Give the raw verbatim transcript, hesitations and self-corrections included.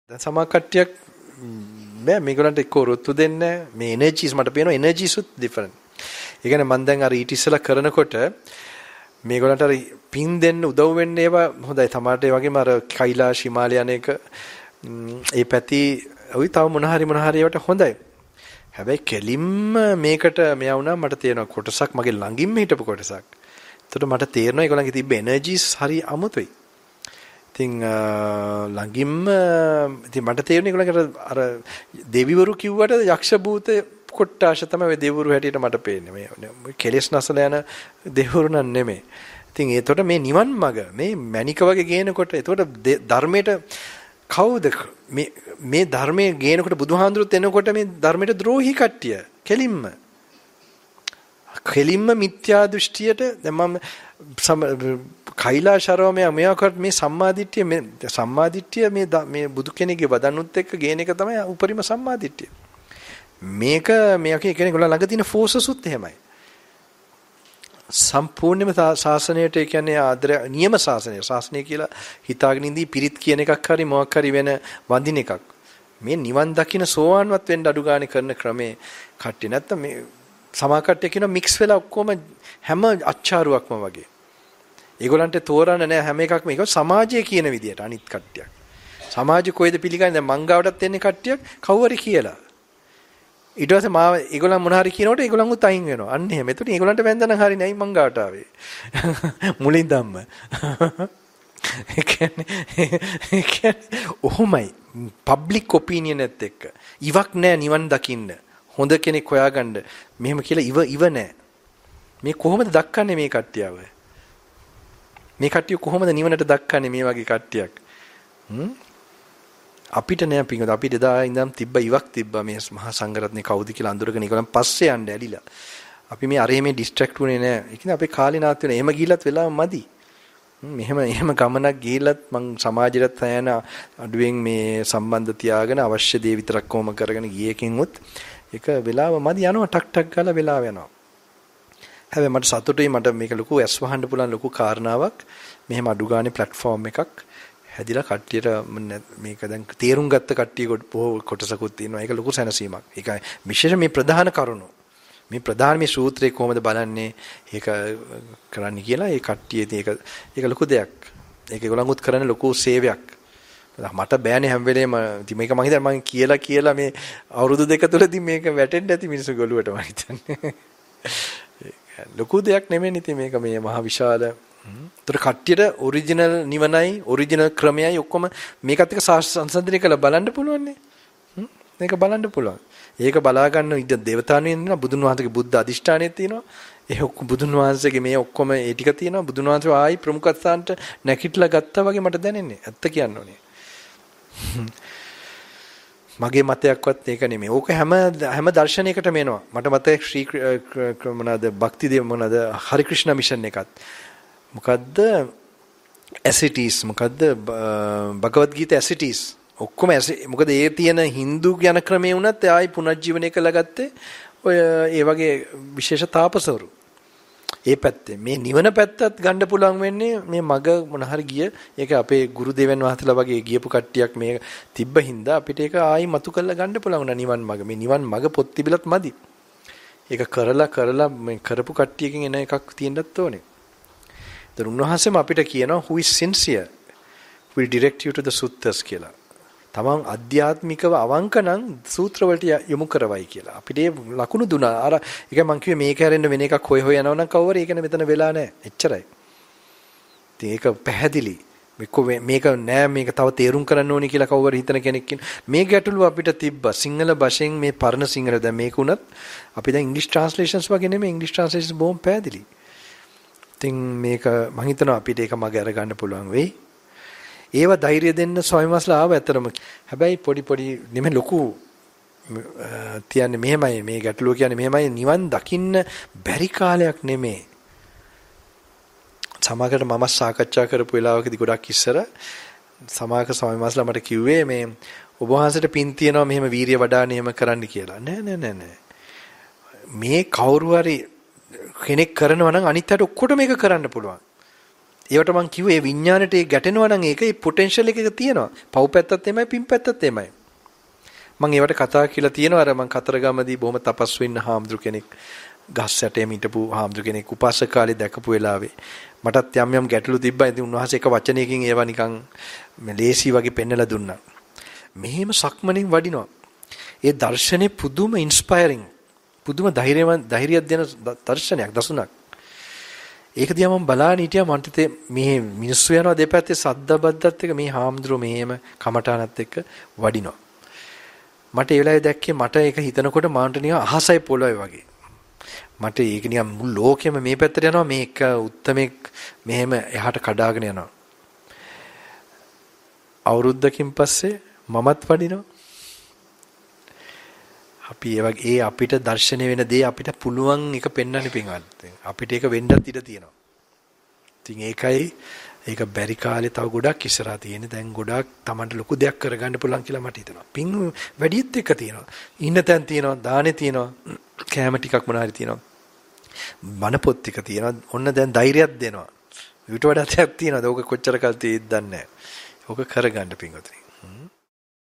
දැන් සමහර කට්ටියක් බෑ මේගොල්ලන්ට එක්ක ඔරොත්තු දෙන්නේ මේ එනර්ජිස් මට පේනවා එනර්ජිස් උත් ඩිෆරන්ට්. ඒ කියන්නේ මම දැන් අර ඊට ඉස්සලා කරනකොට මේගොල්ලන්ට අර පින් දෙන්න උදව් වෙන්න ඒවා හොඳයි. තමාට ඒ වගේම අර කයිලාශ හිමාලයන් එක ඒ පැති ওই තව මොන හරි මොන හරි ඒවට හොඳයි. හැබැයි කෙලින්ම මේකට මෙයා වුණා මට තේරෙනවා කොටසක් මගේ ළඟින්ම හිටපු කොටසක්. එතකොට මට තේරෙනවා ඒගොල්ලන්ගේ තිබ්බ එනර්ජිස් හරි අමුතුයි. ඉතින් ළඟින්ම ඉතින් මට තේරෙන්නේ ඒගොල්ලන්ට අර දෙවිවරු කිව්වට යක්ෂ භූත කොට්ටාශ තමයි ඔය දෙවිවරු හැටියට මට පේන්නේ. මේ කෙලෙස් නැසලා යන දෙවිවරු නන් නෙමෙයි. ඉතින් ඒතකොට මේ නිවන් මඟ මේ මණික වගේ ගේනකොට ඒතකොට ධර්මයට කවුද මේ මේ ධර්මයේ ගේනකොට බුදුහාඳුරුත් එනකොට මේ ධර්මයට ද්‍රෝහි කට්ටිය කෙලින්ම කෙලින්ම මිත්‍යා දෘෂ්ටියට දැන් මම කෛලාශරවම මෙයාකට මේ සම්මාදිට්ඨිය මේ සම්මාදිට්ඨිය මේ මේ බුදු කෙනෙක්ගේ වදනුත් එක්ක ගේන එක තමයි උපරිම සම්මාදිට්ඨිය. මේක මේකේ කෙනෙක් ගොල්ලෝ ළඟ තියෙන ෆෝසස් උත් එහෙමයි. සම්පූර්ණයෙන්ම ශාසනයට ඒ කියන්නේ ආදර නියම ශාසනය ශාසනය කියලා හිතාගෙන ඉඳී පිරිත් කියන එකක් හරි මොකක් හරි වෙන වඳින එකක්. මේ නිවන් දකින්න සෝවාන්වත් වෙන්න අඩු ගානේ කරන ක්‍රමේ කට්ටිය නැත්තම් මේ සමා කට්ටිය කියන මික්ස් වෙලා ඔක්කොම හැම අච්චාරුවක්ම වගේ. ඒගොල්ලන්ට තෝරන්න නෑ හැම එකක්ම ඒක සමාජයේ කියන විදියට අනිත් කට්ටියක්. සමාජය කොයිද පිළිගන්නේ දැන් මංගාවටත් එන්නේ කට්ටියක් කවුරු කියලා. ඊට පස්සේ මාව ඒගොල්ලන් මොන හරි කියනකොට ඒගොල්ලන් උත් අයින් වෙනවා. අන්න එහෙම. එතකොට ඒගොල්ලන්ට වැන්දනම් හරි නෑ මංගාවට ආවේ. මුලින් ධම්ම. ඒ කියන්නේ ඒ කියන්නේ ඔහොමයි පබ්ලික් ඔපිනියන් එකත් එක්ක. ඉවක් නෑ නිවන් දකින්න. හොඳ කෙනෙක් හොයාගන්න. මෙහෙම කියලා ඉව ඉව නෑ. මේ කොහොමද දක්කන්නේ මේ කට්ටියව? මේ කට්ටිය කොහොමද නිවනට දක්කන්නේ මේ වගේ කට්ටියක්? හ්ම් අපිට නෑ පිංගුද අපිට එදා ඉඳන් තිබ්බ ඉවක් තිබ්බා මේ මහා සංඝරත්නේ කවුද කියලා අඳුරගෙන ඒගොල්ලන් පස්සේ යන්න ඇලිලා. අපි මේ අරේ මේ ඩිස්ට්‍රැක්ට් වුණේ නෑ. ඒ කියන්නේ අපේ කාලේ නාත් වෙන. එහෙම ගිහිලත් වෙලාව මදි. මෙහෙම එහෙම ගමනක් ගිහිලත් මං සමාජයට යන අඩුවෙන් මේ සම්බන්ධ තියාගෙන අවශ්‍ය දේ විතරක් කොහොම කරගෙන ගියකින් උත් ඒක වෙලාව මදි යනවා ටක් ටක් ගාලා වෙලාව යනවා. හැබැයි මට සතුටුයි මට මේක ලොකු ඇස් වහන්න පුළුවන් ලොකු කාරණාවක්. මෙහෙම අඩු ගානේ ප්ලැට්ෆෝම් එකක් හැදිලා කට්ටියට මේක දැන් තේරුම් ගත්ත කට්ටිය බොහෝ කොටසකුත් තියෙනවා. ඒක ලොකු සැනසීමක්. ඒකයි විශේෂ මේ ප්‍රධාන කරුණු. මේ ප්‍රධාන මේ සූත්‍රේ කොහොමද බලන්නේ ඒක කරන්න කියලා ඒ කට්ටිය ඒක ඒක ලොකු දෙයක්. ඒක ඒගොල්ලන්ගොත් කරන ලොකු සේවයක්. මට බෑනේ හැම වෙලේම ඉතින් මේක මම හිතන්නේ මම කියලා කියලා මේ අවුරුදු දෙක තුලදී මේක වැටෙන්න ඇති මිනිස්සු ගොළුවට මම හිතන්නේ. ලොකු දෙයක් නෙමෙයි ඉතින් මේක මේ මහ විශාල ඒතර කට්ටියට ඔරිජිනල් නිවනයි ඔරිජිනල් ක්‍රමයයි ඔක්කොම මේකත් එක්ක සංසන්දනය කරලා බලන්න පුළුවන් නේ. මේක බලන්න පුළුවන්. ඒක බලා ගන්න ඉද දේවතාවුන් ඉන්නවා බුදුන් වහන්සේගේ බුද්ධ අධිෂ්ඨානය තියෙනවා. ඒ ඔක්කොම බුදුන් වහන්සේගේ මේ ඔක්කොම ඒ ටික තියෙනවා. බුදුන් වහන්සේ ආයි ප්‍රමුඛ ස්ථානට නැකිట్లా ගත්තා වගේ මට දැනෙන්නේ. ඇත්ත කියන්න ඕනේ. මගේ මතයක්වත් ඒක නෙමෙයි. ඕක හැම හැම දර්ශනයකටම එනවා. මට මතය ශ්‍රී මොනවාද භක්ති දේව මොනවාද හරි ක්‍රිෂ්ණ මිෂන් එකත්. මොකද්ද ඇසිටිස් මොකද්ද භගවද් ගීතා ඇසිටිස් ඔක්කොම මොකද ඒ තියෙන Hindu යන ක්‍රමයේ වුණත් ආයි පුනර්ජීවනය කළා ගත්තේ ඔය ඒ වගේ විශේෂ තාපසවරු. ඒ පැත්තේ මේ නිවන පැත්තත් ගන්න පුළුවන් වෙන්නේ මේ මග මොන හරි ගිය ඒක අපේ ගුරු දෙවියන් වහන්සේලා වගේ ගියපු කට්ටියක් මේ තිබ්බ හින්දා අපිට ඒක ආයි මතු කරලා ගන්න පුළුවන් වුණා නිවන් මග. මේ නිවන් මග පොත් තිබිලත් මදි. ඒක කරලා කරලා මේ කරපු කට්ටියකින් එන එකක් තියෙන්නත් ඕනේ. දැන් උන්වහන්සේම අපිට කියනවා who is sincere will direct you to the suttas කියලා. තමන් අධ්‍යාත්මිකව අවංක නම් සූත්‍ර වලට යොමු කරවයි කියලා. අපිට ඒ ලකුණු දුනා. අර ඒක මං කිව්වේ මේක හැරෙන්න වෙන එකක් හොය හොය යනවා නම් කවුරු ඒක මෙතන වෙලා නැහැ. එච්චරයි. ඉතින් ඒක පැහැදිලි. මේක නෑ මේක තව තේරුම් කරන්න ඕනි කියලා කවුරු හිතන කෙනෙක් ඉන්න. මේ ගැටලුව අපිට තිබ්බා. සිංහල භාෂෙන් මේ පරණ සිංහල දැන් මේක උනත් අපි දැන් ඉංග්‍රීසි ට්‍රාන්ස්ලේෂන්ස් වගේ නෙමෙයි ඉංග්‍රීසි ට්‍රාන්ස්ලේෂන්ස් බොහොම පැහැදිලි. ඉතින් මේක මම හිතනවා අපිට ඒක මග අර ගන්න පුළුවන් වෙයි. ඒව ධෛර්යය දෙන්න ස්වාමීන් වහන්සේලා ආව ඇතරම. හැබැයි පොඩි පොඩි නෙමෙයි ලොකු තියන්නේ මෙහෙමයි මේ ගැටලුව කියන්නේ මෙහෙමයි නිවන් දකින්න බැරි කාලයක් නෙමෙයි. සමාගයට මම සාකච්ඡා කරපු වෙලාවකදී ගොඩක් ඉස්සර සමාග ස්වාමීන් වහන්සේලා මට කිව්වේ මේ ඔබ වහන්සේට පින් තියනවා මෙහෙම වීරිය වඩාන එහෙම කරන්න කියලා. නෑ නෑ නෑ නෑ. මේ කවුරු හරි කෙනෙක් කරනවා නම් අනිත් අයට ඔක්කොට මේක කරන්න පුළුවන්. ඒවට මම කිව්වේ ඒ විඥාණයට ඒ ගැටෙනවා නම් ඒකේ පොටෙන්ෂල් එක තියෙනවා. පව් පැත්තත් එමය පින් පැත්තත් එමය. මම ඒවට කතා කියලා තියෙනවා අර මම කතරගමදී බොහොම තපස් වෙන්න හාමුදුරු කෙනෙක් ගස් යටේම හිටපු හාමුදුරු කෙනෙක් උපාසක කාලේ දැකපු වෙලාවේ මටත් යම් යම් ගැටලු තිබ්බා. ඉතින් උන්වහන්සේ එක වචනයකින් ඒවා නිකන් ලේසි වගේ පෙන්නලා දුන්නා. මෙහෙම සක්මණෙන් වඩිනවා. ඒ දර්ශනේ පුදුම ඉන්ස්පයරිං පුදුම ධෛර්යවත් ධෛර්යයක් දෙන දර්ශනයක් දසුණක්. ඒක දිහා මම බලාගෙන හිටියා මන්ට මේ මිනිස්සු යනවා දෙපැත්තේ සද්ද බද්දත් එක මේ හාමුදුරුවෝ මෙහෙම කමටානත් එක්ක වඩිනවා. මට ඒ වෙලාවේ දැක්කේ මට ඒක හිතනකොට මාන්ට නිකන් අහසයි පොළොයි වගේ. මට ඒක නිකන් මුළු ලෝකෙම මේ පැත්තට යනවා මේක උත්තමෙක් මෙහෙම එහාට කඩාගෙන යනවා. අවුරුද්දකින් පස්සේ මමත් වඩිනවා. අපි ඒ වගේ ඒ අපිට දර්ශනය වෙන දේ අපිට පුළුවන් එක පෙන්වන්න පින්වත්. අපිට ඒක වෙන්නත් ඉඩ තියෙනවා. ඉතින් ඒකයි ඒක බැරි කාලේ තව ගොඩක් ඉස්සරහා තියෙන්නේ. දැන් ගොඩක් Tamanට ලොකු දෙයක් කරගන්න පුළුවන් කියලා මට හිතෙනවා. පින් වැඩිත් එක තියෙනවා. ඉන්න තැන් තියෙනවා, දානේ තියෙනවා, කෑම ටිකක් මොනාරි තියෙනවා. මන පොත් ටික තියෙනවා. ඔන්න දැන් ධෛර්යයක් දෙනවා. ඊට වඩා දෙයක් තියෙනවා. ඕක කොච්චර කල් තියෙද්ද දන්නේ නැහැ. ඕක කරගන්න පින්වතුනි.